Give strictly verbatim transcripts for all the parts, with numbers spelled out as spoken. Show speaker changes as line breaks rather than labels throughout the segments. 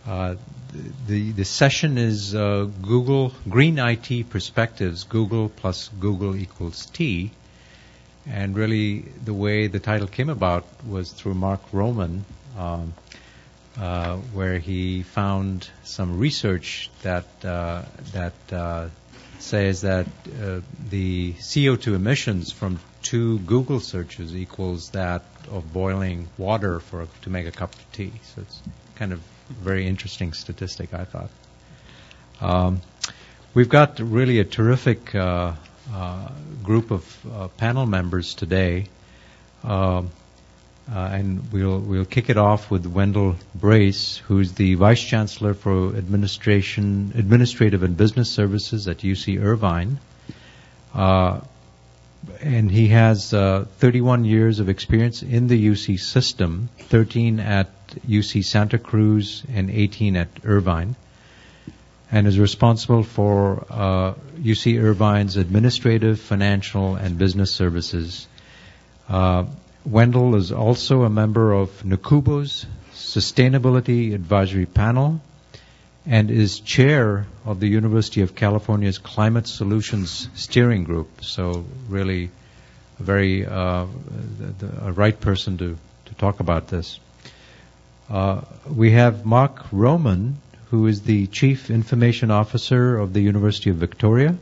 Uh, the the session is uh, Google Green I T Perspectives, Google plus Google equals T. And really the way the title came about was through Mark Roman, um, uh, where he found some research that uh, that uh, says that uh, the C O two emissions from two Google searches equals that of boiling water for to make a cup of tea. So it's kind of a very interesting statistic, I thought. Um, we've got really a terrific uh, uh, group of uh, panel members today, um, uh, and we'll we'll kick it off with Wendell Brace, who's the Vice Chancellor for Administration, Administrative and Business Services at U C Irvine. Uh, And he has uh, thirty-one years of experience in the U C system, thirteen at U C Santa Cruz and eighteen at Irvine, and is responsible for uh, U C Irvine's administrative, financial, and business services. Uh, Wendell is also a member of NACUBO's Sustainability Advisory Panel and is chair of the University of California's Climate Solutions Steering Group. So really a very uh, the, the, a right person to, to talk about this. Uh, we have Mark Roman, who is the Chief Information Officer of the University of Victoria.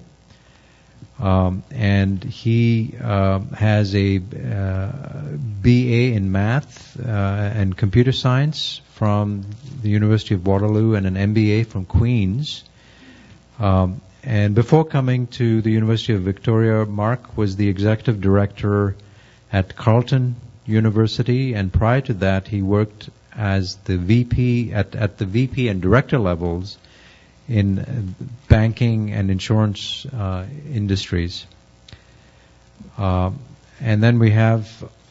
Um, and he uh, has a uh, B A in Math uh, and Computer Science from the University of Waterloo and an M B A from Queen's. Um, and before coming to the University of Victoria, Mark was the Executive Director at Carleton University, and prior to that he worked as the V P at, at the V P and Director levels in banking and insurance uh, industries. Uh, and then we have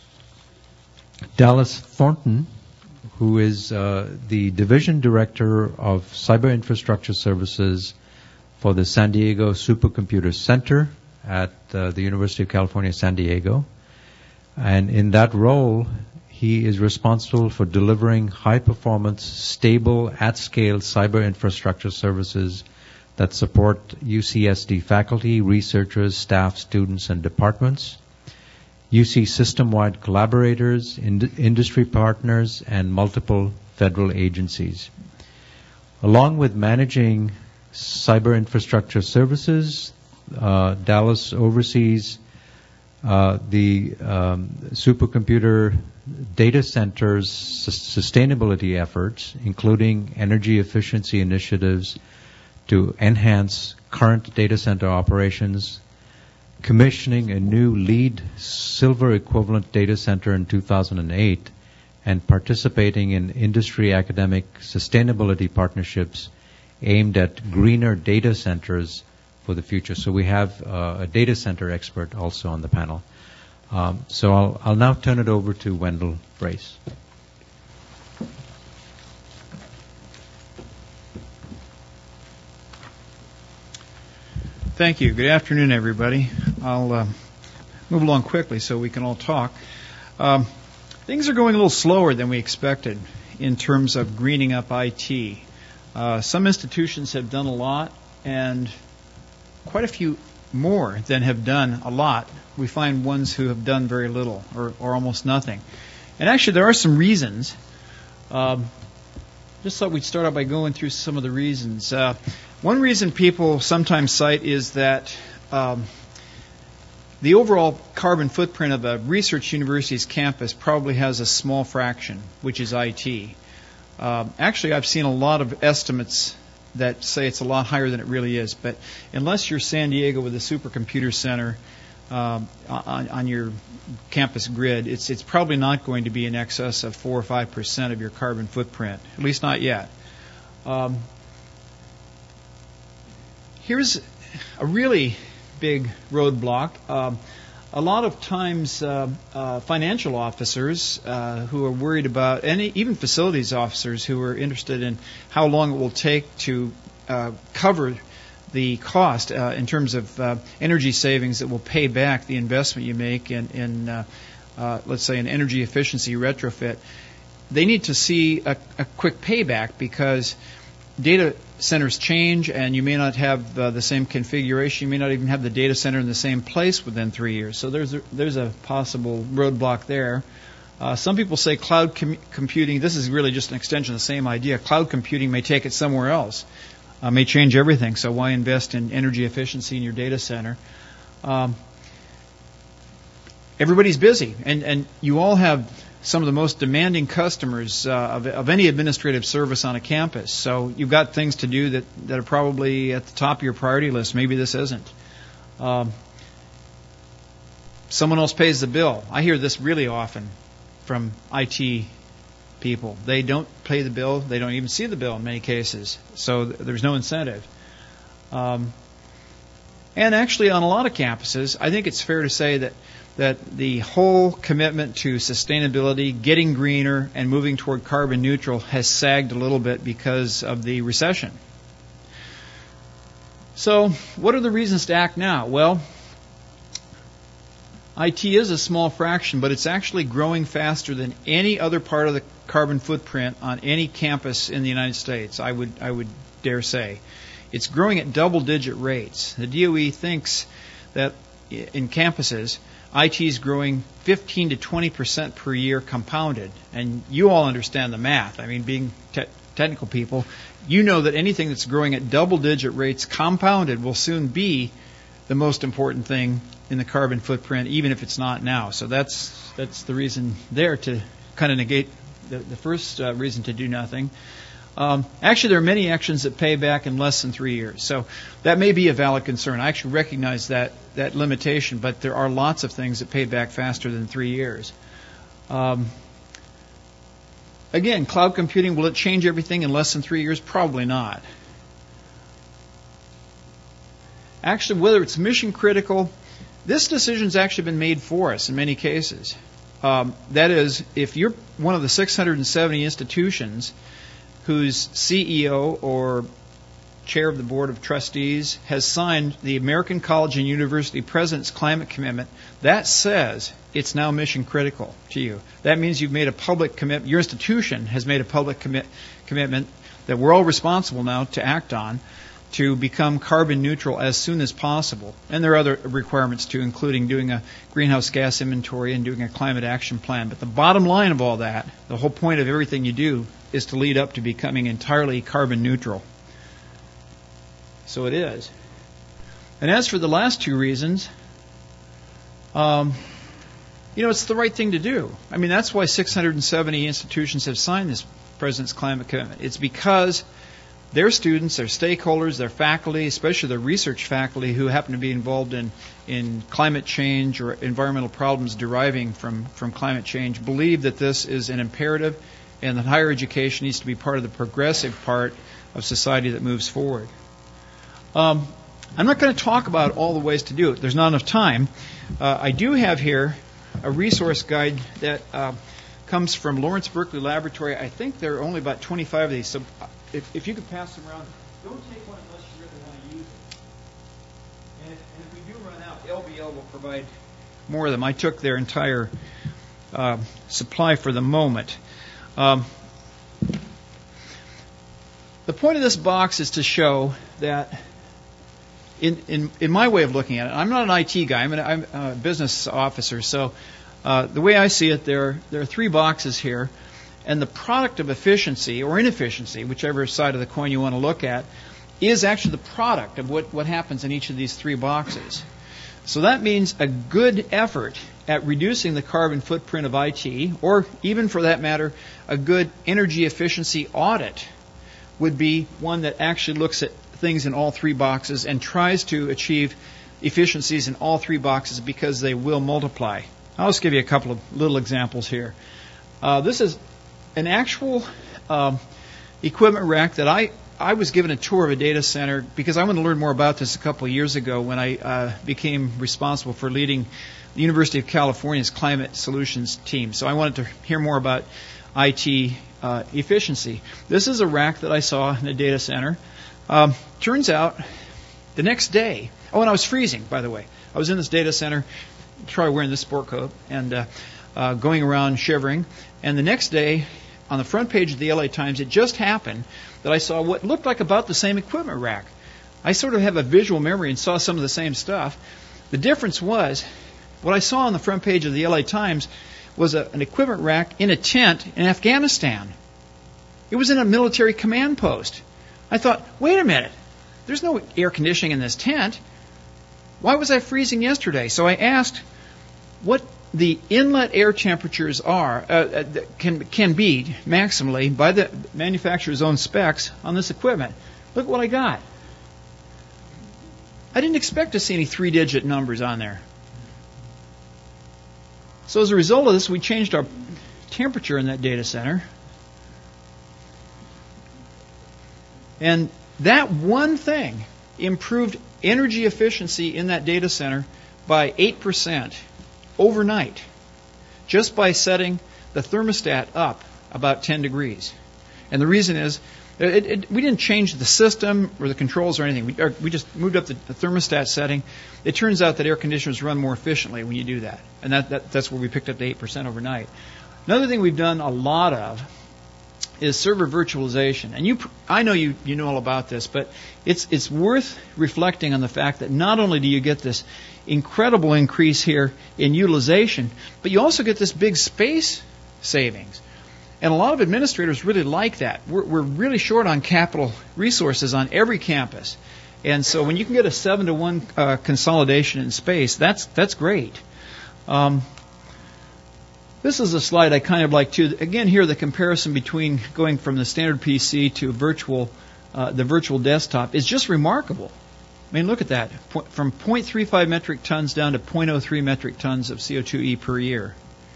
Dallas Thornton, who is uh, the Division Director of Cyber Infrastructure Services for the San Diego Supercomputer Center at uh, the University of California, San Diego. And in that role, he is responsible for delivering high-performance, stable, at-scale cyber infrastructure services that support U C S D faculty, researchers, staff, students, and departments, U C system-wide collaborators, ind- industry partners, and multiple federal agencies. Along with managing cyber infrastructure services, uh, Dallas oversees uh, the um, supercomputer data centers' sustainability efforts, including energy efficiency initiatives to enhance current data center operations, commissioning a new LEED silver equivalent data center in two thousand eight, and participating in industry academic sustainability partnerships aimed at greener data centers for the future. So we have uh, a data center expert also on the panel. Um, so I'll, I'll now turn it over to Wendell Brace.
Thank you. Good afternoon, everybody. I'll uh, move along quickly so we can all talk. Um, things are going a little slower than we expected in terms of greening up I T. Uh, some institutions have done a lot, and quite a few more than have done a lot. We find ones who have done very little or, or almost nothing. And actually, there are some reasons. Um, just thought we'd start out by going through some of the reasons. Uh, one reason people sometimes cite is that um, the overall carbon footprint of a research university's campus probably has a small fraction, which is I T. Uh, actually, I've seen a lot of estimates that say it's a lot higher than it really is. But unless you're San Diego with a supercomputer center um, on, on your campus grid, it's it's probably not going to be in excess of four or five percent of your carbon footprint, at least not yet. Um, here's a really big roadblock. Um, A lot of times, uh, uh, financial officers uh, who are worried about, and even facilities officers who are interested in how long it will take to uh, cover the cost uh, in terms of uh, energy savings that will pay back the investment you make in, in uh, uh, let's say, an energy efficiency retrofit. they need to see a, a quick payback because data centers change, and you may not have uh, the same configuration. You may not even have the data center in the same place within three years. So there's a, there's a possible roadblock there. Uh, some people say cloud com- computing, this is really just an extension of the same idea. Cloud computing may take it somewhere else, uh, may change everything. So why invest in energy efficiency in your data center? Um, everybody's busy, and, and you all have some of the most demanding customers uh, of, of any administrative service on a campus. So you've got things to do that, that are probably at the top of your priority list. Maybe this isn't. Um, someone else pays the bill. I hear this really often from I T people. They don't pay the bill. They don't even see the bill in many cases. So th- there's no incentive. Um, and actually, on a lot of campuses, I think it's fair to say that that the whole commitment to sustainability, getting greener, and moving toward carbon neutral has sagged a little bit because of the recession. So, what are the reasons to act now? Well, I T is a small fraction, but it's actually growing faster than any other part of the carbon footprint on any campus in the United States, I would I would dare say. It's growing at double-digit rates. The D O E thinks that in campuses, I T is growing fifteen to twenty percent per year compounded. And you all understand the math. I mean, being te- technical people, you know that anything that's growing at double-digit rates compounded will soon be the most important thing in the carbon footprint, even if it's not now. So that's that's the reason there to kind of negate the, the first uh, reason to do nothing. Um, actually, there are many actions that pay back in less than three years. So that may be a valid concern. I actually recognize that that limitation, but there are lots of things that pay back faster than three years. Um, again, cloud computing, will it change everything in less than three years? Probably not. Actually, whether it's mission critical, this decision's actually been made for us in many cases. Um, that is, if you're one of the six hundred seventy institutions whose C E O or chair of the board of trustees has signed the American College and University President's Climate Commitment, that says it's now mission critical to you. That means you've made a public commitment. Your institution has made a public commit, commitment that we're all responsible now to act on to become carbon neutral as soon as possible. And there are other requirements too, including doing a greenhouse gas inventory and doing a climate action plan. But the bottom line of all that, the whole point of everything you do, is to lead up to becoming entirely carbon neutral. So it is. And as for the last two reasons, um, you know, it's the right thing to do. I mean, that's why six hundred seventy institutions have signed this President's Climate Commitment. It's because their students, their stakeholders, their faculty, especially the research faculty who happen to be involved in, in climate change or environmental problems deriving from, from climate change, believe that this is an imperative and that higher education needs to be part of the progressive part of society that moves forward. Um, I'm not going to talk about all the ways to do it. There's not enough time. Uh, I do have here a resource guide that uh, comes from Lawrence Berkeley Laboratory. I think there are only about twenty-five of these. So if, if you could pass them around, don't take one unless you really want to use it. And if, and if we do run out, L B L will provide more of them. I took their entire uh, supply for the moment. Um, the point of this box is to show that in, in, in my way of looking at it, I'm not an I T guy, I'm, an, I'm a business officer, so uh, the way I see it, there, there are three boxes here, and the product of efficiency or inefficiency, whichever side of the coin you want to look at, is actually the product of what, what happens in each of these three boxes. So that means a good effort at reducing the carbon footprint of I T, or even for that matter, a good energy efficiency audit would be one that actually looks at things in all three boxes and tries to achieve efficiencies in all three boxes because they will multiply. I'll just give you a couple of little examples here. Uh, this is an actual uh, equipment rack that I, I was given a tour of a data center because I wanted to learn more about this a couple of years ago when I uh, became responsible for leading the University of California's Climate Solutions team. So I wanted to hear more about I T uh, efficiency. This is a rack that I saw in a data center. Um, turns out the next day, oh, and I was freezing, by the way. I was in this data center, try wearing this sport coat, and uh, uh, going around shivering. And the next day, on the front page of the L A Times, it just happened that I saw what looked like about the same equipment rack. I sort of have a visual memory and saw some of the same stuff. The difference was, what I saw on the front page of the L A Times was a, an equipment rack in a tent in Afghanistan. It was in a military command post. I thought, wait a minute, there's no air conditioning in this tent. Why was I freezing yesterday? So I asked what the inlet air temperatures are, uh, can can be maximally by the manufacturer's own specs on this equipment. Look what I got. I didn't expect to see any three-digit numbers on there. So as a result of this, we changed our temperature in that data center. And that one thing improved energy efficiency in that data center by eight percent overnight, just by setting the thermostat up about ten degrees. And the reason is, it, it, we didn't change the system or the controls or anything. We, or we just moved up the, the thermostat setting. It turns out that air conditioners run more efficiently when you do that. And that, that, that's where we picked up the eight percent overnight. Another thing we've done a lot of is server virtualization. And you, I know you, you know all about this, but it's, it's worth reflecting on the fact that not only do you get this incredible increase here in utilization, but you also get this big space savings. And a lot of administrators really like that. We're, we're really short on capital resources on every campus. And so when you can get a seven to one uh, consolidation in space, that's, that's great. Um, This is a slide I kind of like too. Again, here the comparison between going from the standard P C to virtual, uh, the virtual desktop is just remarkable. I mean, look at that. Po- from zero point three five metric tons down to zero point zero three metric tons of C O two e per year.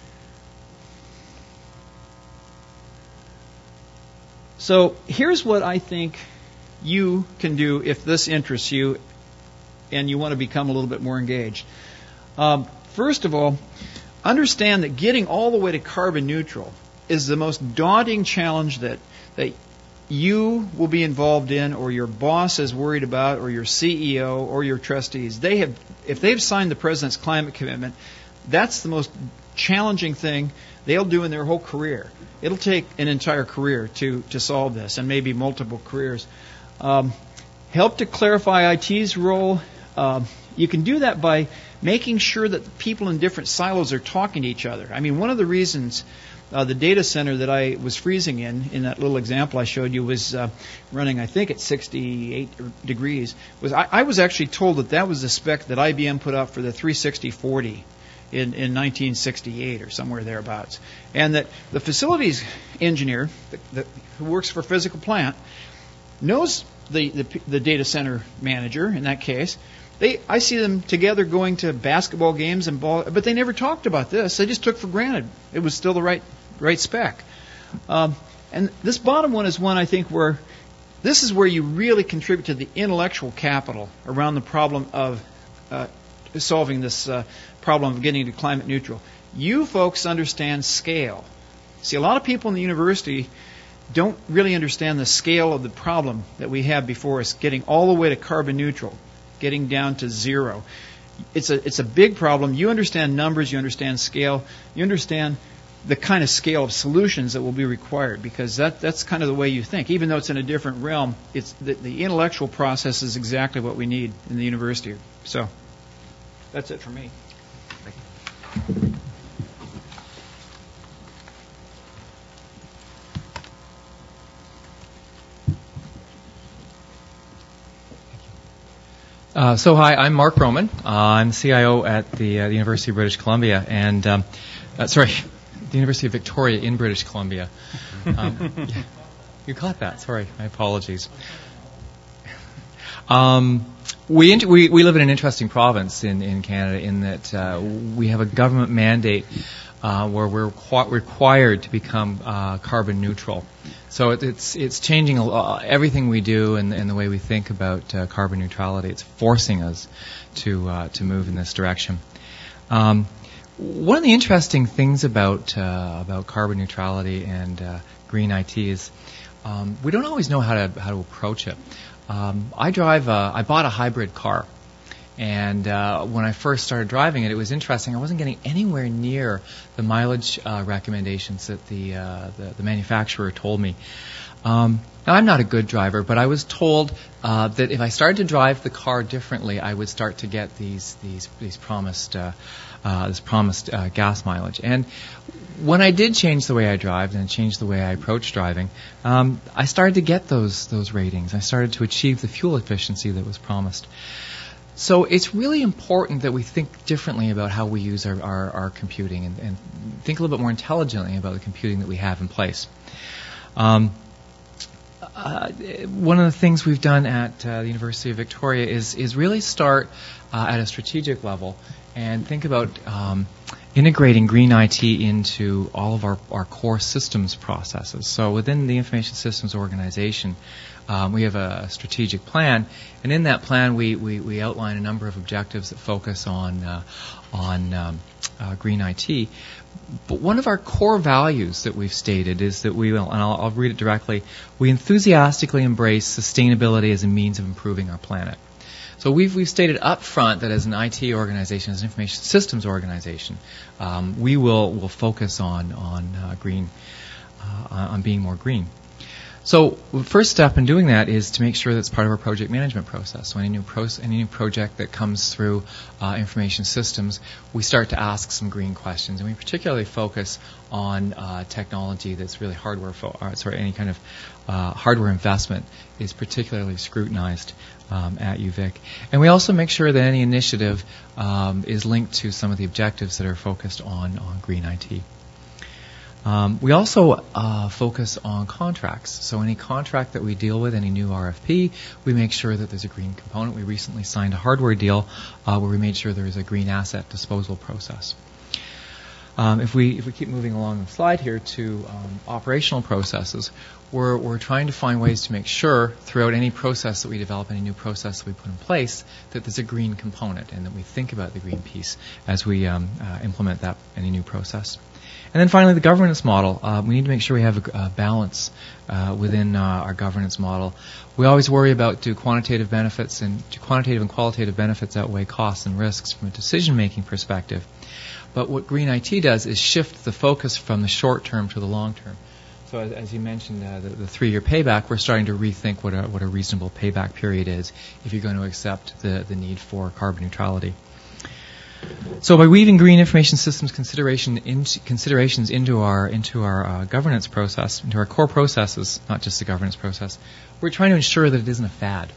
So here's what I think you can do if this interests you and you want to become a little bit more engaged. Um, first of all, understand that getting all the way to carbon neutral is the most daunting challenge that, that you will be involved in, or your boss is worried about, or your C E O, or your trustees. They have, if they've signed the president's climate commitment, that's the most challenging thing they'll do in their whole career. It'll take an entire career to, to solve this, and maybe multiple careers. Um, help to clarify I T's role. Um, you can do that by making sure that the people in different silos are talking to each other. I mean, one of the reasons uh, the data center that I was freezing in, in that little example I showed you, was uh, running, I think, at sixty-eight degrees, was I, I was actually told that that was the spec that I B M put out for the three sixty forty in, in nineteen sixty-eight or somewhere thereabouts. And that the facilities engineer the, the, who works for physical plant knows the, the, the data center manager in that case. They, I see them together going to basketball games and ball, but they never talked about this. They just took for granted it was still the right, right spec. Um, and this bottom one is one I think where this is where you really contribute to the intellectual capital around the problem of uh, solving this uh, problem of getting to climate neutral. You folks understand scale. See, a lot of people in the university don't really understand the scale of the problem that we have before us, getting all the way to carbon neutral, getting down to zero. It's a it's a big problem. You understand numbers, you understand scale, you understand the kind of scale of solutions that will be required, because that that's kind of the way you think. Even though it's in a different realm, it's the, the intellectual process is exactly what we need in the university. So that's it for me. Thank you.
Uh, so hi, I'm Mark Roman. Uh, I'm C I O at the, uh, the University of British Columbia, and um, uh, sorry, the University of Victoria in British Columbia. Um, yeah, you caught that. Sorry, my apologies. Um, we, int- we we live in an interesting province in, in Canada in that uh, we have a government mandate uh, where we're qu- required to become uh, carbon neutral. So it, it's it's changing a lot, everything we do and, and the way we think about uh, carbon neutrality. It's forcing us to uh, to move in this direction. Um, one of the interesting things about uh, about carbon neutrality and uh, green I T is um, we don't always know how to how to approach it. Um, I drive. A, I bought a hybrid car, And uh, when I first started driving it, it was interesting. I wasn't getting anywhere near the mileage uh, recommendations that the, uh, the the manufacturer told me. Um, now, I'm not a good driver, but I was told uh, that if I started to drive the car differently, I would start to get these these these promised uh, uh, this promised uh, gas mileage. And when I did change the way I drive and change the way I approached driving, um, I started to get those those ratings. I started to achieve the fuel efficiency that was promised. So it's really important that we think differently about how we use our, our, our computing and, and think a little bit more intelligently about the computing that we have in place. Um, uh, one of the things we've done at uh, the University of Victoria is, is really start uh, at a strategic level and think about um, integrating green I T into all of our, our core systems processes. So within the Information Systems Organization, Um, we have a strategic plan, and in that plan, we, we, we outline a number of objectives that focus on uh, on um, uh, green I T. But one of our core values that we've stated is that we will, and I'll, I'll read it directly, we enthusiastically embrace sustainability as a means of improving our planet. So we've we've stated up front that as an I T organization, as an information systems organization, um, we will will focus on on uh, green, uh, on being more green. So the first step in doing that is to make sure that's part of our project management process. So any new pro- any new project that comes through uh, information systems, we start to ask some green questions, and we particularly focus on uh, technology that's really hardware. Fo- or, sorry, any kind of uh, hardware investment is particularly scrutinized um, at U Vic, and we also make sure that any initiative um, is linked to some of the objectives that are focused on on green I T. Um, we also uh, focus on contracts. So any contract that we deal with, any new R F P, we make sure that there's a green component. We recently signed a hardware deal uh, where we made sure there is a green asset disposal process. Um, if we if we keep moving along the slide here to um, operational processes, we're we're trying to find ways to make sure throughout any process that we develop, any new process that we put in place, that there's a green component and that we think about the green piece as we um, uh, implement that any new process. And then finally, the governance model. Uh, we need to make sure we have a, a balance uh, within uh, our governance model. We always worry about do quantitative benefits and do quantitative and qualitative benefits outweigh costs and risks from a decision-making perspective. But what green I T does is shift the focus from the short term to the long term. So as, as you mentioned, uh, the, the three-year payback, we're starting to rethink what a, what a reasonable payback period is if you're going to accept the, the need for carbon neutrality. So by weaving green information systems consideration into, considerations into our into our uh, governance process, into our core processes, not just the governance process, we're trying to ensure that it isn't a fad.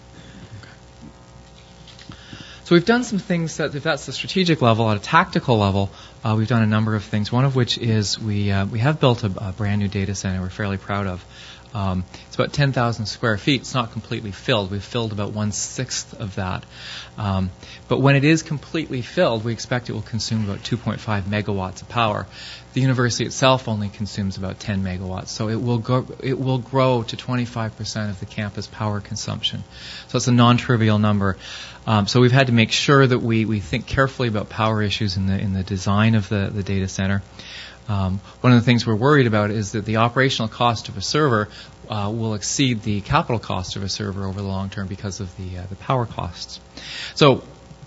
So we've done some things that, if that's the strategic level, at a tactical level, uh, we've done a number of things. One of which is we uh, we have built a, a brand new data center we're fairly proud of. Um, it's about ten thousand square feet. It's not completely filled. We've filled about one-sixth of that. Um, but when it is completely filled, we expect it will consume about two point five megawatts of power. The university itself only consumes about ten megawatts, so it will go, it will grow to twenty-five percent of the campus power consumption. So it's a non-trivial number. Um, so we've had to make sure that we, we think carefully about power issues in the in the design of the, the data center. Um, one of the things we're worried about is that the operational cost of a server uh, will exceed the capital cost of a server over the long term because of the uh, the power costs. So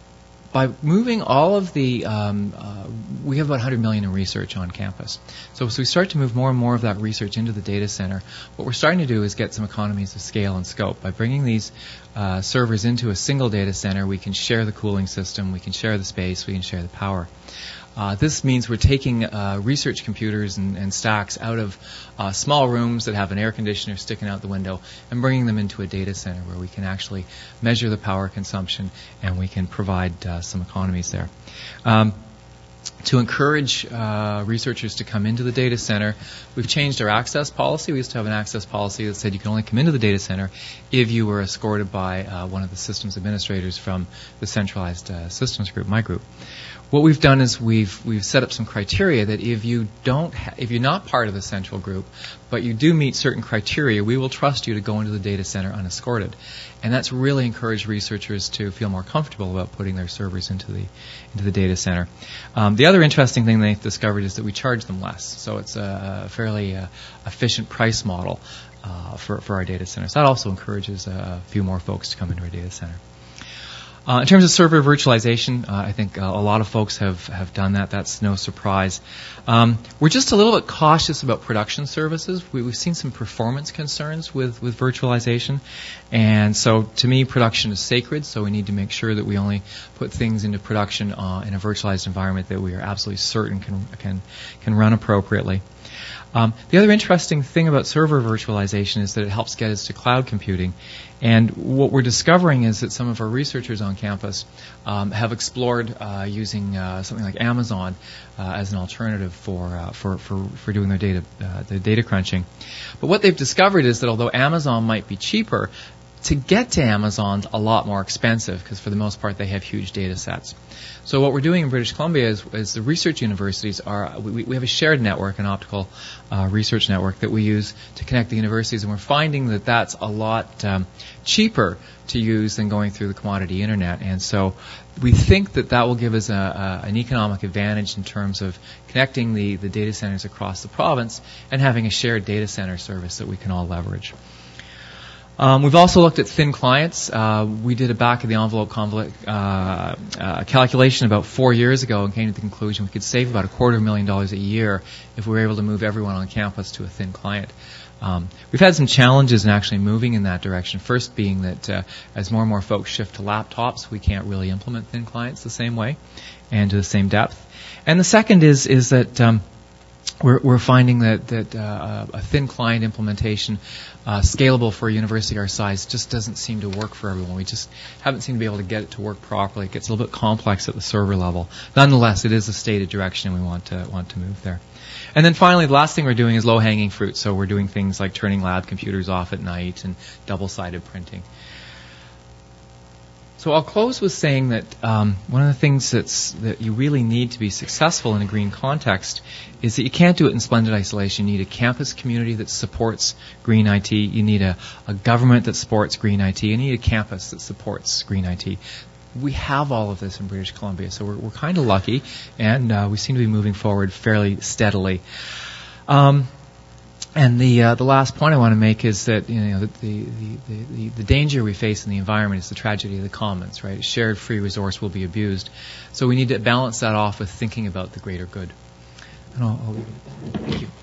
by moving all of the, um, uh, we have about one hundred million dollars in research on campus. So as we start to move more and more of that research into the data center, what we're starting to do is get some economies of scale and scope. By bringing these uh, servers into a single data center, we can share the cooling system, we can share the space, we can share the power. Uh, this means we're taking uh, research computers and, and stacks out of uh, small rooms that have an air conditioner sticking out the window and bringing them into a data center where we can actually measure the power consumption and we can provide uh, some economies there. Um, to encourage uh, researchers to come into the data center, we've changed our access policy. We used to have an access policy that said you can only come into the data center if you were escorted by uh, one of the systems administrators from the centralized uh, systems group, my group. What we've done is we've we've set up some criteria that if you don't ha- if you're not part of the central group, but you do meet certain criteria, we will trust you to go into the data center unescorted, and that's really encouraged researchers to feel more comfortable about putting their servers into the into the data center. Um, the other interesting thing they've discovered is that we charge them less, so it's a fairly uh, efficient price model uh, for for our data centers. That also encourages a few more folks to come into our data center. Uh, in terms of server virtualization, uh, I think uh, a lot of folks have, have done that. That's no surprise. Um, we're just a little bit cautious about production services. We, we've seen some performance concerns with, with virtualization. And so to me, production is sacred, so we need to make sure that we only put things into production uh, in a virtualized environment that we are absolutely certain can, can, can run appropriately. Um, the other interesting thing about server virtualization is that it helps get us to cloud computing. And what we're discovering is that some of our researchers on campus um, have explored uh, using uh, something like Amazon uh, as an alternative for, uh, for, for, for doing their data, uh, their data crunching. But what they've discovered is that although Amazon might be cheaper, to get to Amazon's a lot more expensive because for the most part they have huge data sets. So what we're doing in British Columbia is, is the research universities are, we, we have a shared network, an optical uh, research network that we use to connect the universities, and we're finding that that's a lot um, cheaper to use than going through the commodity internet. And so we think that that will give us a, a, an economic advantage in terms of connecting the, the data centers across the province and having a shared data center service that we can all leverage. Um, we've also looked at thin clients. Uh, we did a back-of-the-envelope convol- uh, uh, calculation about four years ago and came to the conclusion we could save about a quarter of a million dollars a year if we were able to move everyone on campus to a thin client. Um, we've had some challenges in actually moving in that direction. First being that uh, as more and more folks shift to laptops, we can't really implement thin clients the same way and to the same depth. And the second is is that um, We're, we're finding that, that uh, a thin client implementation, uh, scalable for a university our size, just doesn't seem to work for everyone. We just haven't seemed to be able to get it to work properly. It gets a little bit complex at the server level. Nonetheless, it is a stated direction, and we want to want to move there. And then finally, the last thing we're doing is low-hanging fruit. So we're doing things like turning lab computers off at night and double-sided printing. So I'll close with saying that um, one of the things that's, that you really need to be successful in a green context is that you can't do it in splendid isolation. You need a campus community that supports green I T. You need a, a government that supports green I T. You need a campus that supports green I T. We have all of this in British Columbia, so we're, we're kind of lucky, and uh, we seem to be moving forward fairly steadily. Um, And the uh, the last point I want to make is that you know the the, the the the danger we face in the environment is the tragedy of the commons, right? A shared free resource will be abused, so we need to balance that off with thinking about the greater good. And I'll, I'll leave it. Thank you.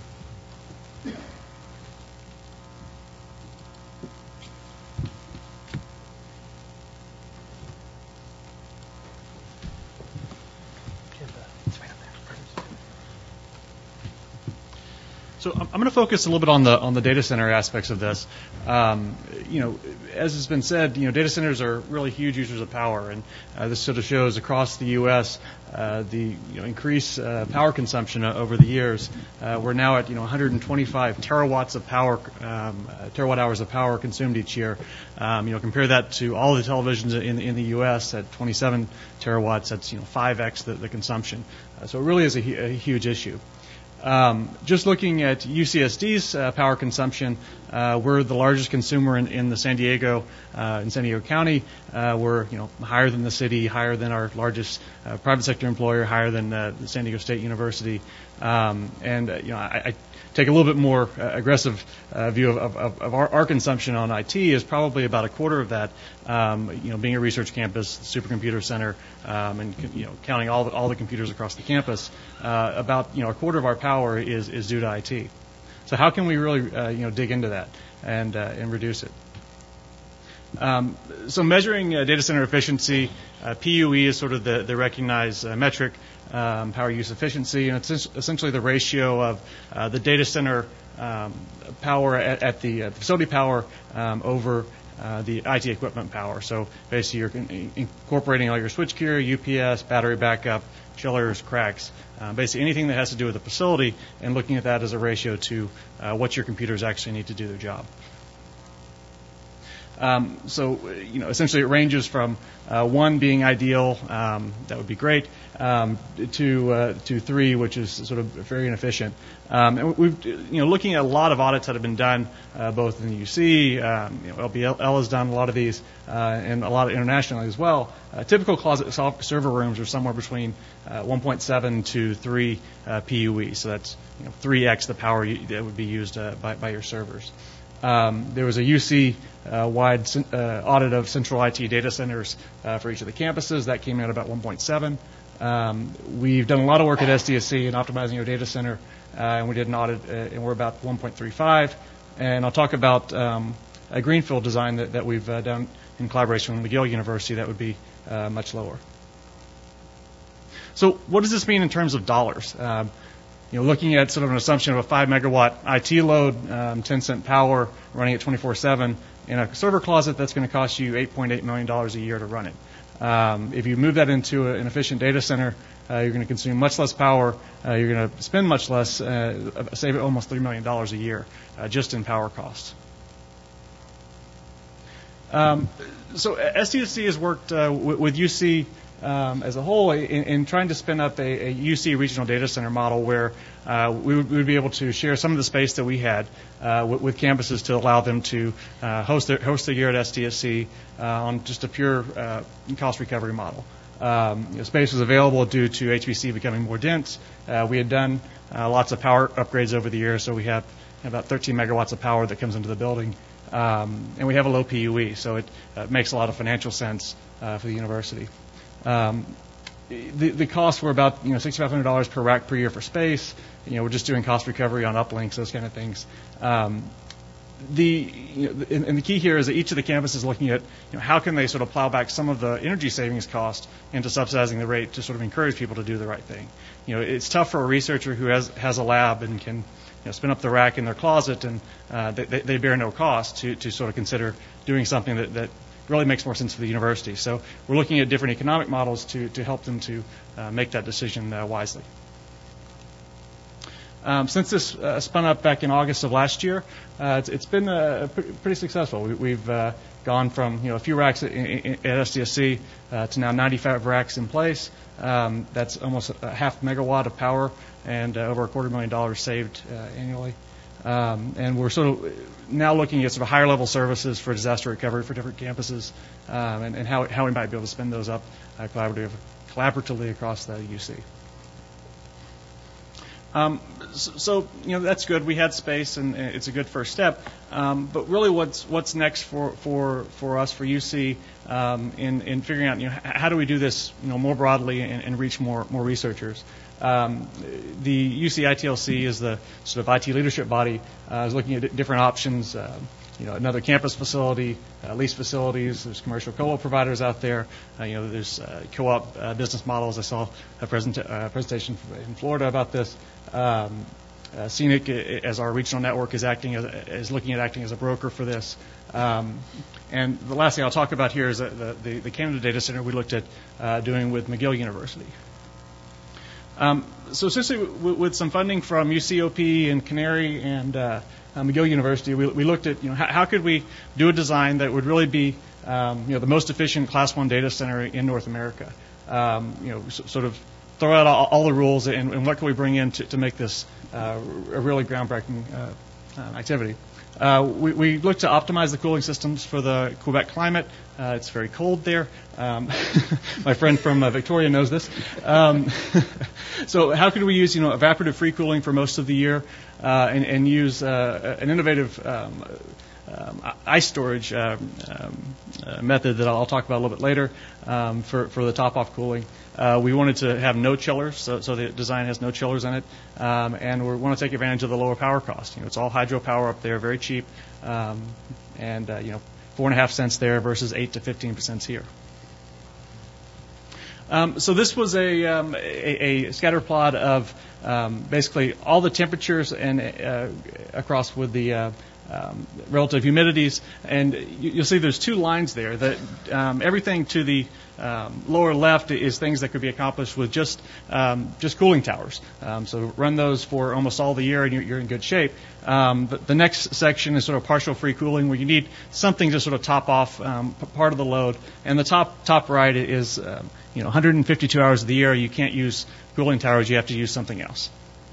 So I'm going to focus a little bit on the on the data center aspects of this. Um, you know, as has been said, you know, data centers are really huge users of power, and uh, this sort of shows across the U S uh, the you know, increased uh, power consumption uh, over the years. Uh, we're now at you know one hundred twenty-five terawatts of power, um, uh, terawatt hours of power consumed each year. Um, you know, compare that to all the televisions in in the U S at twenty-seven terawatts. That's you know five x the, the consumption. Uh, so it really is a, a huge issue. Um, just looking at U C S D's uh, power consumption, uh, we're the largest consumer in, in the San Diego, uh, in San Diego County. Uh, we're, you know, higher than the city, higher than our largest uh, private sector employer, higher than uh, the San Diego State University. Um, and, uh, you know, I, I take a little bit more uh, aggressive uh, view of, of, of our, our consumption on I T is probably about a quarter of that. Um, you know, being a research campus, supercomputer center, um, and you know, counting all the, all the computers across the campus, uh, about you know a quarter of our power is is due to I T. So how can we really uh, you know dig into that and uh, and reduce it? Um, so measuring uh, data center efficiency, uh, P U E is sort of the, the recognized uh, metric, um, power use efficiency, and it's essentially the ratio of uh, the data center um, power at, at the uh, facility power um, over uh, the I T equipment power. So basically you're in, incorporating all your switchgear, U P S, battery backup, chillers, cracks, uh, basically anything that has to do with the facility, and looking at that as a ratio to uh, what your computers actually need to do their job. Um, so, you know, essentially it ranges from uh, one being ideal, um, that would be great, um, to uh, to three, which is sort of very inefficient. Um, and we've, you know, looking at a lot of audits that have been done, uh, both in the U C, um, you know, L B L has done a lot of these, uh, and a lot of internationally as well. Uh, typical closet server rooms are somewhere between uh, one point seven to three uh, P U E, so that's you know three x the power you, that would be used uh, by, by your servers. Um, there was a U C-wide uh, uh, audit of central I T data centers uh, for each of the campuses. That came out about one point seven. Um, we've done a lot of work at S D S C in optimizing our data center, uh, and we did an audit, uh, and we're about one point three five. And I'll talk about um, a greenfield design that, that we've uh, done in collaboration with McGill University that would be uh, much lower. So what does this mean in terms of dollars? Um, you know, looking at sort of an assumption of a five megawatt I T load, um, ten cent power, running at twenty-four seven in a server closet, that's going to cost you eight point eight million dollars a year to run it. Um, if you move that into a, an efficient data center, uh, you're going to consume much less power. Uh, you're going to spend much less, uh, save almost three million dollars a year uh, just in power costs. Um, so S D S C has worked uh, w- with U C um, as a whole in, in trying to spin up a, a U C regional data center model where uh, we, would, we would be able to share some of the space that we had uh, w- with campuses to allow them to uh, host their host their year at S D S C uh, on just a pure uh, cost recovery model. Um, you know, space was available due to H B C becoming more dense. Uh, we had done uh, lots of power upgrades over the years, so we have about thirteen megawatts of power that comes into the building. Um, and we have a low P U E, so it uh, makes a lot of financial sense uh, for the university. Um, the, the costs were about you know sixty-five hundred dollars per rack per year for space. You know, we're just doing cost recovery on uplinks, those kind of things. Um, the you know, and, and the key here is that each of the campuses is looking at you know, how can they sort of plow back some of the energy savings cost into subsidizing the rate to sort of encourage people to do the right thing. You know, it's tough for a researcher who has has a lab and can You know, spin up the rack in their closet, and uh, they, they bear no cost to, to sort of consider doing something that, that really makes more sense for the university. So we're looking at different economic models to, to help them to uh, make that decision uh, wisely. Um, since this uh, spun up back in August of last year, uh, it's, it's been uh, pretty, pretty successful. We, we've uh, gone from you know a few racks at, at S D S C uh, to now ninety-five racks in place. Um, that's almost a half megawatt of power and uh, over a quarter million dollars saved uh, annually. Um, and we're sort of now looking at sort of higher level services for disaster recovery for different campuses um, and, and how, how we might be able to spin those up uh, collaborative, collaboratively across the U C. Um, so, so, you know, that's good. We had space, and it's a good first step. Um, but really, what's what's next for for, for us for U C um, in in figuring out, you know, how do we do this, you know, more broadly and, and reach more more researchers? Um, the U C I T L C is the sort of I T leadership body. Uh, is looking at different options. Uh, you know, another campus facility, uh, lease facilities. There's commercial co-op providers out there. Uh, you know, there's uh, co-op uh, business models. I saw a present, uh, presentation in Florida about this. Um, uh, Scenic, as our regional network, is acting as, is looking at acting as a broker for this. Um, and the last thing I'll talk about here is the, the, the Canada Data Center we looked at uh, doing with McGill University. Um, so essentially, w- with some funding from U C O P and Canary and uh, uh, McGill University, we, we looked at, you know, how, how could we do a design that would really be, um, you know, the most efficient Class One data center in North America. Um, you know, so, sort of throw out all, all the rules and, and what can we bring in to, to make this uh, a really groundbreaking uh, uh, activity. Uh, we, we look to optimize the cooling systems for the Quebec climate. Uh, it's very cold there. Um, my friend from uh, Victoria knows this. Um, so how could we use, you know, evaporative free cooling for most of the year uh, and, and use uh, an innovative um, um, ice storage um, um, uh, method that I'll talk about a little bit later um, for, for the top-off cooling. Uh, we wanted to have no chillers, so, so the design has no chillers in it, um, and we want to take advantage of the lower power cost. You know, it's all hydropower up there, very cheap, um, and uh, you know, four and a half cents there versus eight to fifteen cents here. Um, so this was a, um, a, a scatter plot of um, basically all the temperatures and uh, across with the uh, um, relative humidities, and you, you'll see there's two lines there. That um, everything to the um, lower left is things that could be accomplished with just um, just cooling towers. Um, so run those for almost all the year, and you're, you're in good shape. Um, the, the next section is sort of partial free cooling, where you need something to sort of top off um, p- part of the load. And the top top right is um, you know one hundred fifty-two hours of the year you can't use cooling towers. You have to use something else.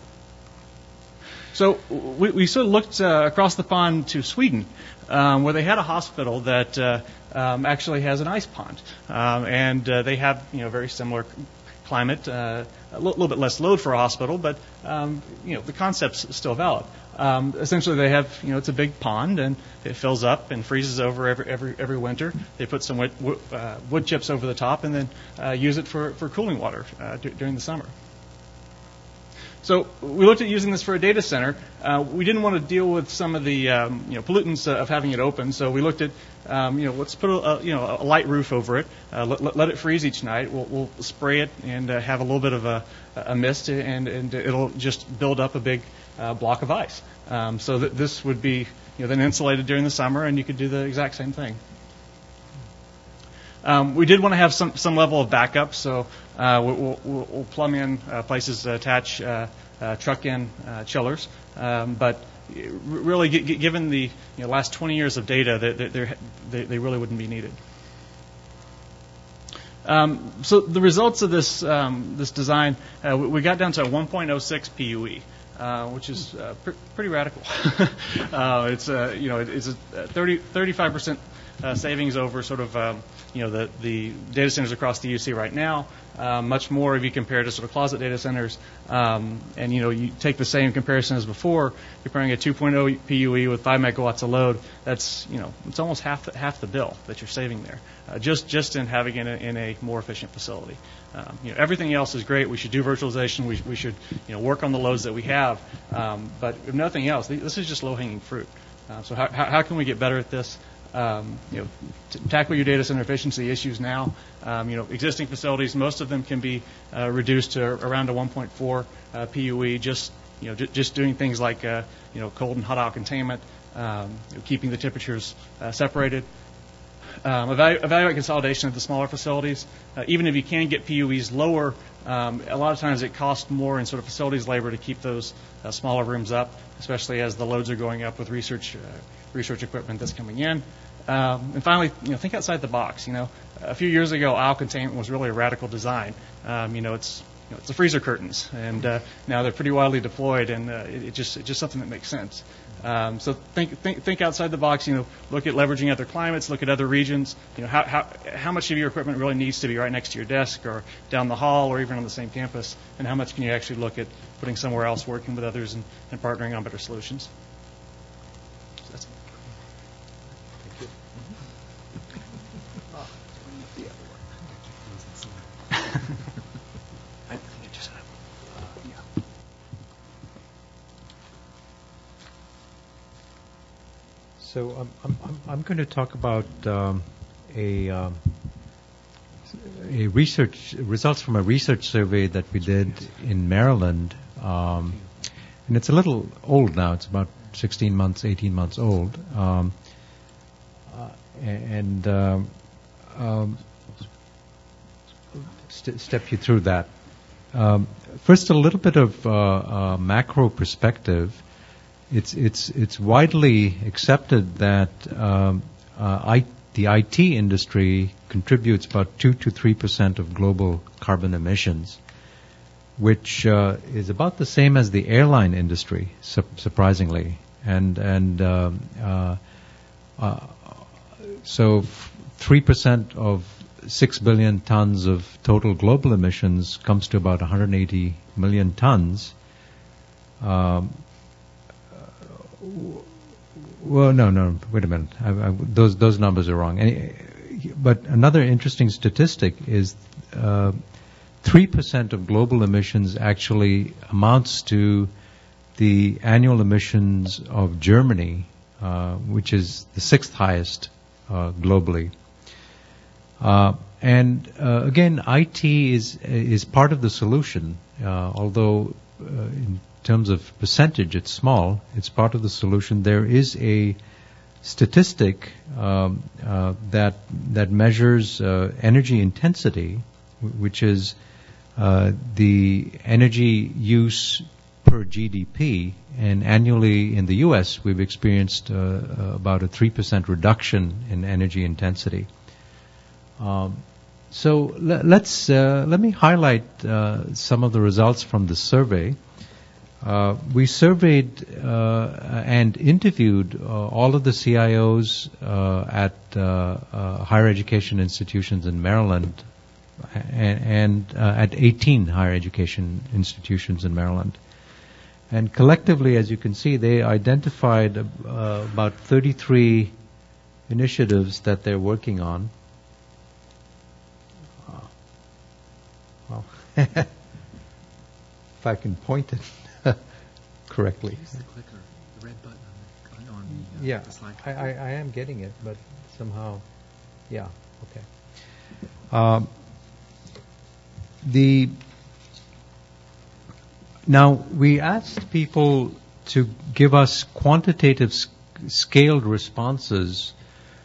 So we, we sort of looked uh, across the pond to Sweden, um, where they had a hospital that uh, um, actually has an ice pond, um, and uh, they have you know very similar climate, uh, a l- little bit less load for a hospital, but um, you know the concept's still valid. Um, essentially, they have you know it's a big pond and it fills up and freezes over every every every winter. They put some wood, wood, uh, wood chips over the top and then uh, use it for for cooling water uh, d- during the summer. So we looked at using this for a data center. Uh, we didn't want to deal with some of the um, you know pollutants uh, of having it open, so we looked at um, you know let's put a, a you know a light roof over it, uh, let, let it freeze each night. We'll, we'll spray it and uh, have a little bit of a, a mist, and, and it'll just build up a big uh, block of ice. Um, so that this would be you know then insulated during the summer, and you could do the exact same thing. Um, we did want to have some, some level of backup, so uh, we'll, we'll, we'll plumb in uh, places to attach uh, uh, truck-in uh, chillers. Um, but really, g- g- given the you know, last twenty years of data, they, they, they really wouldn't be needed. Um, so the results of this um, this design, uh, we got down to a one point oh six P U E. Uh, which is uh, pr- pretty radical. uh, it's uh, you know it, it's a thirty, thirty-five percent uh, savings over sort of um, you know the the data centers across the U C right now. Uh, much more if you compare to sort of closet data centers. Um, and you know you take the same comparison as before, comparing a two point oh P U E with five megawatts of load. That's you know it's almost half the, half the bill that you're saving there, uh, just just in having it in a, in a more efficient facility. Um, you know, everything else is great. We should do virtualization. We, we should, you know, work on the loads that we have. Um, but if nothing else, this is just low-hanging fruit. Uh, so how, how can we get better at this? Um, you know, t- tackle your data center efficiency issues now. Um, you know, existing facilities, most of them can be uh, reduced to around a one point four uh, P U E. Just, you know, j- just doing things like, uh, you know, cold and hot aisle containment, um, you know, keeping the temperatures uh, separated. Um, evaluate, evaluate consolidation of the smaller facilities. Uh, even if you can get P U Es lower, um, a lot of times it costs more in sort of facilities labor to keep those uh, smaller rooms up, especially as the loads are going up with research uh, research equipment that's coming in. Um, and finally, you know, think outside the box. You know, a few years ago, aisle containment was really a radical design. Um, you know, it's you know, it's the freezer curtains, and uh, now they're pretty widely deployed, and uh, it, it just it's just something that makes sense. Um, so think, think think outside the box. You know, look at leveraging other climates, look at other regions. You know, how how how much of your equipment really needs to be right next to your desk, or down the hall, or even on the same campus, and how much can you actually look at putting somewhere else, working with others, and, and partnering on better solutions. So that's it.
So um, I'm, I'm, I'm going to talk about um, a, um, a research results from a research survey that we did in Maryland, um, and it's a little old now. It's about sixteen months, eighteen months old, um, uh, and um, um, st- step you through that. Um, first, a little bit of uh, uh, macro perspective. It's it's it's widely accepted that um, uh, I, the I T industry contributes about two to three percent of global carbon emissions, which uh, is about the same as the airline industry, su- surprisingly. And and um, uh, uh, so three percent of six billion tons of total global emissions comes to about one hundred eighty million tons. Um, Well, no, no. Wait a minute. I, I, those those numbers are wrong. Any, but another interesting statistic is uh, three percent of global emissions actually amounts to the annual emissions of Germany, uh, which is the sixth highest uh, globally. Uh, and uh, again, I T is is part of the solution, uh, although uh, in terms of percentage, it's small. It's part of the solution. There is a statistic um, uh, that that measures uh, energy intensity, w- which is uh, the energy use per G D P. And annually in the U S, we've experienced uh, uh, about a three percent reduction in energy intensity. Um, so le- let's uh, let me highlight uh, some of the results from the survey. Uh, we surveyed uh, and interviewed uh, all of the C I Os uh, at uh, uh, higher education institutions in Maryland and, and uh, at eighteen higher education institutions in Maryland. And collectively, as you can see, they identified uh, about thirty-three initiatives that they're working on. Uh, well, if I can point it correctly.
Use the clicker, the red button on the, on the, uh,
Yeah,
the slide.
I, I, I am getting it, but somehow, yeah, okay. Um, the now we asked people to give us quantitative s- scaled responses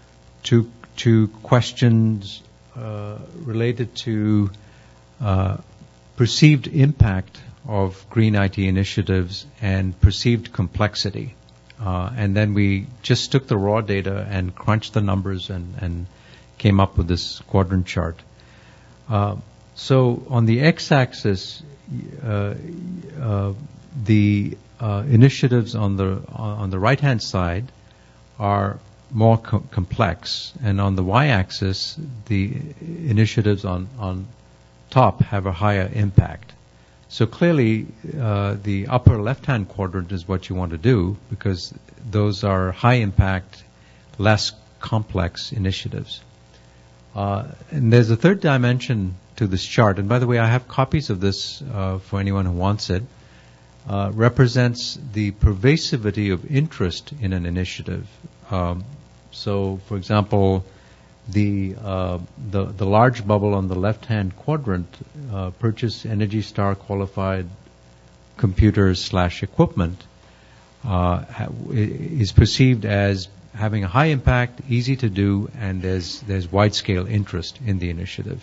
to to questions uh, related to uh, perceived impact of green I T initiatives and perceived complexity. Uh, and then we just took the raw data and crunched the numbers and, and came up with this quadrant chart. Uh, so on the x-axis, uh, uh, the uh, initiatives on the on the right-hand side are more co- complex, and on the y-axis, the initiatives on on top have a higher impact. So clearly, uh, the upper left-hand quadrant is what you want to do because those are high-impact, less complex initiatives. Uh, and there's a third dimension to this chart. And by the way, I have copies of this uh, for anyone who wants it. Uh, represents the pervasivity of interest in an initiative. Um, so, for example, The, uh, the the large bubble on the left-hand quadrant, uh, purchase Energy Star qualified computers slash equipment, uh, ha- is perceived as having a high impact, easy to do, and there's there's wide-scale interest in the initiative.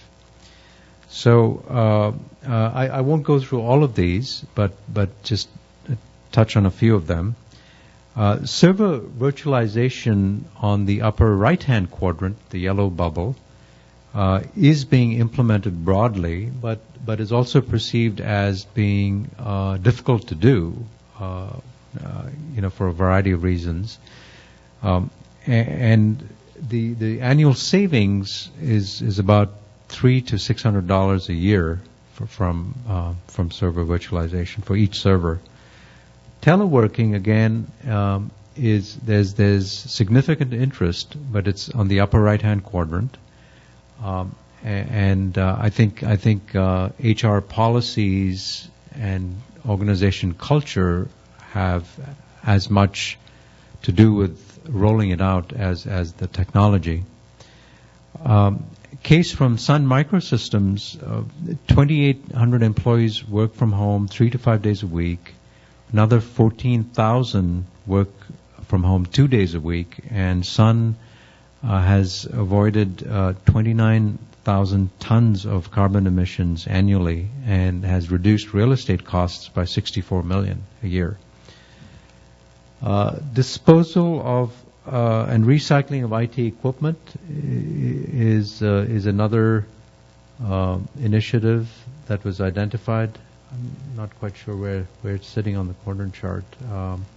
So uh, uh, I, I won't go through all of these, but but just touch on a few of them. Uh, server virtualization on the upper right-hand quadrant, the yellow bubble, uh, is being implemented broadly, but but is also perceived as being uh, difficult to do, uh, uh, you know, for a variety of reasons. Um, and the the annual savings is is about three to six hundred dollars a year for, from uh, from server virtualization for each server. Teleworking, again, um, is there's there's significant interest, but it's on the upper right-hand quadrant, um, and uh, I think I think uh, H R policies and organization culture have as much to do with rolling it out as as the technology. Um, case from Sun Microsystems: uh, twenty-eight hundred employees work from home three to five days a week. Another fourteen thousand work from home two days a week, and Sun uh, has avoided uh, twenty-nine thousand tons of carbon emissions annually and has reduced real estate costs by sixty-four million dollars a year. Uh, disposal of uh, and recycling of I T equipment is uh, is another uh, initiative that was identified. I'm not quite sure where, where it's sitting on the quadrant chart. Um,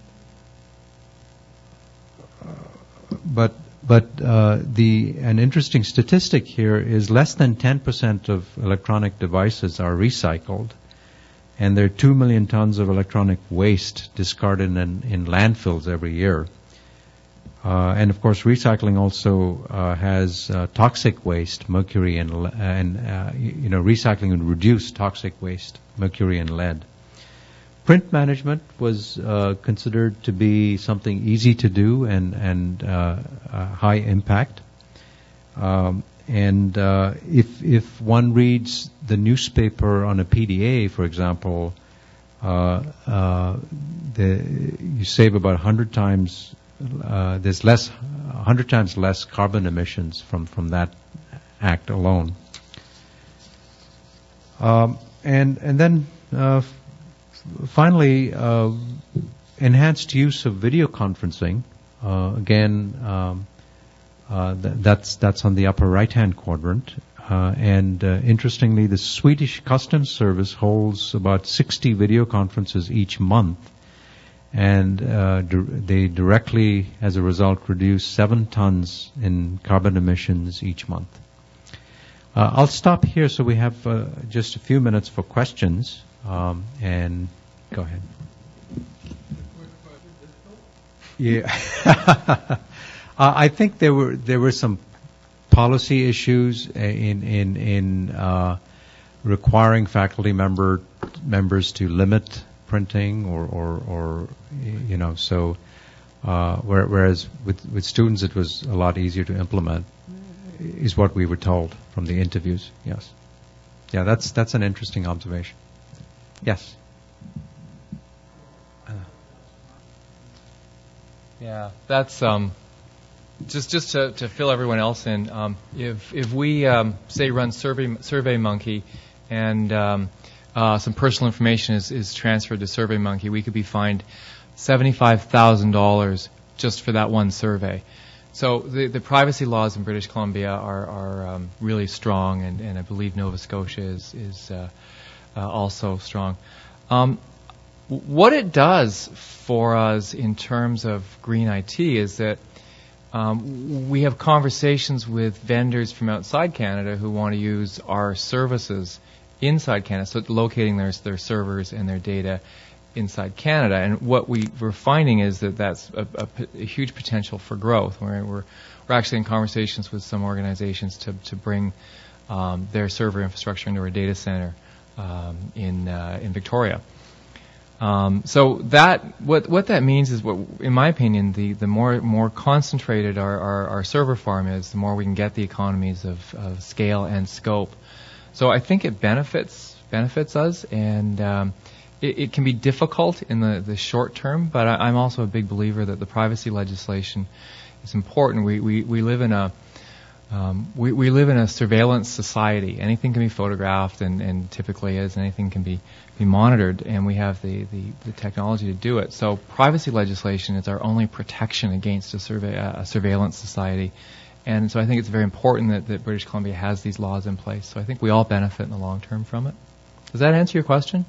uh, but but uh, the an interesting statistic here is less than ten percent of electronic devices are recycled, and there are two million tons of electronic waste discarded in, in landfills every year. Uh, and of course, recycling also uh, has uh, toxic waste, mercury and and uh, you know recycling would reduce toxic waste, mercury and lead. Print management was uh, considered to be something easy to do and and uh, uh, high impact. Um, and uh, if if one reads the newspaper on a P D A, for example, uh, uh, the, you save about one hundred times. Uh, there's less, one hundred times less carbon emissions from, from that act alone. Um, and and then uh, f- finally, uh, enhanced use of video conferencing. Uh, again, um, uh, th- that's that's on the upper right-hand quadrant. Uh, and uh, interestingly, the Swedish Customs Service holds about sixty video conferences each month. And uh, di- they directly, as a result, reduce seven tons in carbon emissions each month. Uh, I'll stop here so we have uh, just a few minutes for questions. Um, and go ahead. Yeah, uh, I think there were there were some policy issues in in in uh, requiring faculty member members to limit printing or or, or you know so uh, whereas with with students it was a lot easier to implement is what we were told from the interviews. Yes, yeah, that's that's an interesting observation. Yes.
Yeah, that's um, just just to, to fill everyone else in. Um, if if we um, say run Survey SurveyMonkey, and um, uh, some personal information is, is transferred to SurveyMonkey, we could be fined seventy-five thousand dollars just for that one survey. So the the privacy laws in British Columbia are are um, really strong, and, and I believe Nova Scotia is is uh, uh, also strong. Um, What it does for us in terms of green I T is that um, we have conversations with vendors from outside Canada who want to use our services inside Canada, so locating their their servers and their data inside Canada. And what we, we're finding is that that's a, a, a huge potential for growth. We're, we're we're actually in conversations with some organizations to to bring um, their server infrastructure into our data center um, in uh, in Victoria. Um, so that what what that means is, what, in my opinion, the, the more more concentrated our, our, our server farm is, the more we can get the economies of, of scale and scope. So I think it benefits benefits us, and um, it, it can be difficult in the, the short term. But I, I'm also a big believer that the privacy legislation is important. We we, we live in a Um, we, we live in a surveillance society. Anything can be photographed, and, and typically is, anything can be, be monitored, and we have the, the, the technology to do it. So privacy legislation is our only protection against a, survey, uh, a surveillance society. And so I think it's very important that, that British Columbia has these laws in place. So I think we all benefit in the long term from it. Does that answer your question?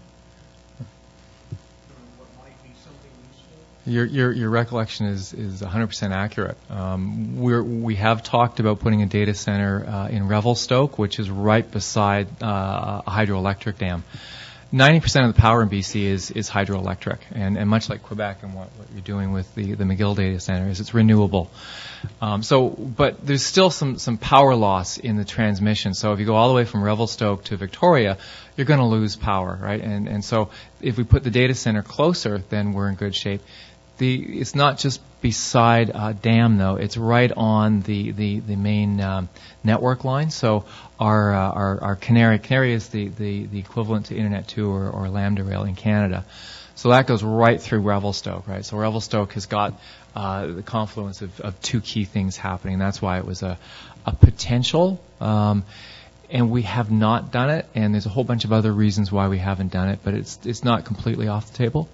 Your, your your recollection is is one hundred percent accurate. Um, we're we have talked about putting a data center uh, in Revelstoke, which is right beside uh, a hydroelectric dam. ninety percent of the power in B C is is hydroelectric, and, and much like Quebec and what, what you're doing with the, the McGill data center is it's renewable. Um, so, but there's still some some power loss in the transmission. So if you go all the way from Revelstoke to Victoria, you're going to lose power, right? And and so if we put the data center closer, then we're in good shape. The, it's not just beside a dam, though. It's right on the the the main um, network line. So our uh, our, our Canary Canary is the, the, the equivalent to Internet two or, or Lambda Rail in Canada. So that goes right through Revelstoke, right? So Revelstoke has got uh, the confluence of, of two key things happening. That's why it was a a potential. Um, and we have not done it. And there's a whole bunch of other reasons why we haven't done it. But it's it's not completely off the table.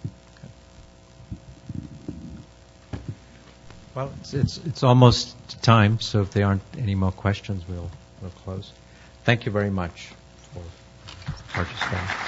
Well, it's, it's it's almost time, so if there aren't any more questions, we'll we'll close. Thank you very much for participating.